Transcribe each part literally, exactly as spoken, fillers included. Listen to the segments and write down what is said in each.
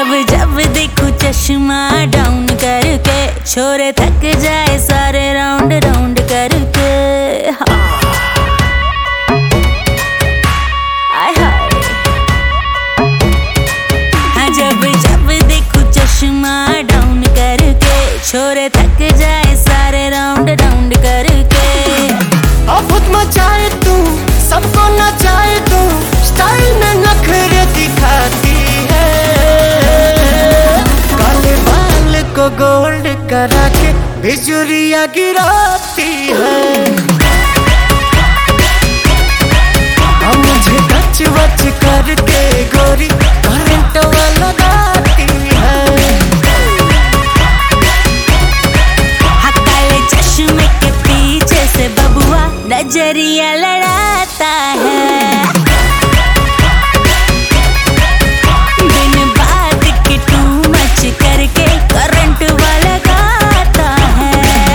जब जब देखूं चश्मा डाउन करके, छोरे थक जाए सारे राउंड राउंड करके। हाँ। आय हाय। हाँ जब जब देखूं चश्मा डाउन करके, छोरे थक जाए सारे राउंड राउंड करके। आफत मचाए तू, सबको नचाए तू, स्टाइल में नखरे दिखाती है। काले बाल को गोल्ड करा के बिजुरिया गिराती है। अब मुझे कच वच करके गोरी करंट लगाती है। हाँ काले चश्मे के पीछे से बबुआ नजरिया लड़ाता है। बिन बात की टू मच करके करंट वाला गाता है।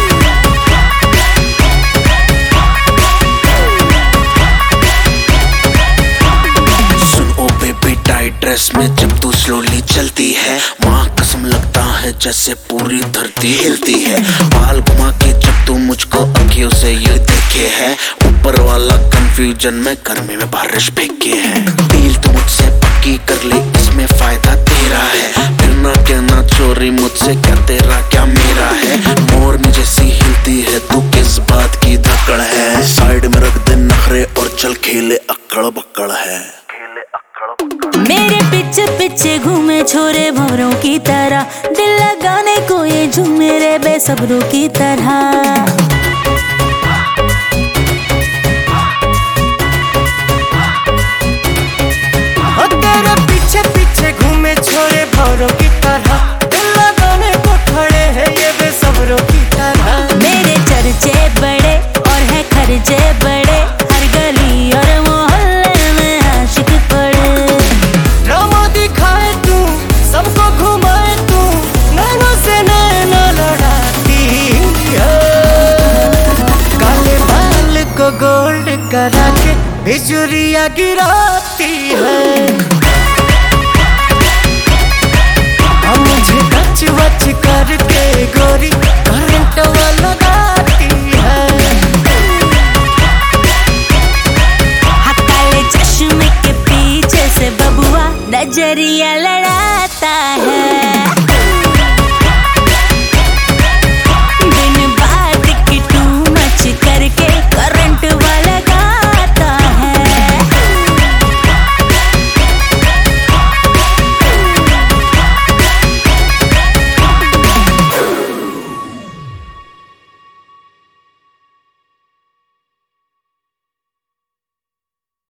सुन ओ बेबी टाइट ड्रेस में जब तू स्लोली चलती है, माँ कसम लगता है जैसे पूरी धरती हिलती है। बाल घुमा के जब तू मुझको अखियों से ये देखे है, ऊपर वाला कंफ्यूजन में गर्मी में बारिश फेंके है। डील तू मुझसे पक्की कर ले, इसमें फायदा तेरा है। फिर ना कहना चोरी मुझसे, क्या तेरा क्या मेरा है। मोरनी जैसी हिलती है तू, किस बात की धकड़ है। साइड में रख दे नखरे और चल खेले अक्कड़ बक्कड़ है। मेरे पीछे पीछे घूमे छोरे भंवरों की तरह, दिल लगाने को ये झूमे रे बेसब्रों की तरह। तेरे पीछे पीछे घूमे छोरे भंवरों की तरह, दिल लगाने को खड़े हैं ये बेसब्रों की तरह। मेरे चर्चे बड़े और है खर्चे बड़े, हर गली और मोहल्ले में आशिक पड़े। ड्रामा दिखाए तू, सबको घुमाए तू, नैनों से नैना लड़ाती है। काले बाल को गोल्ड करा के बिजुरिया गिराती है।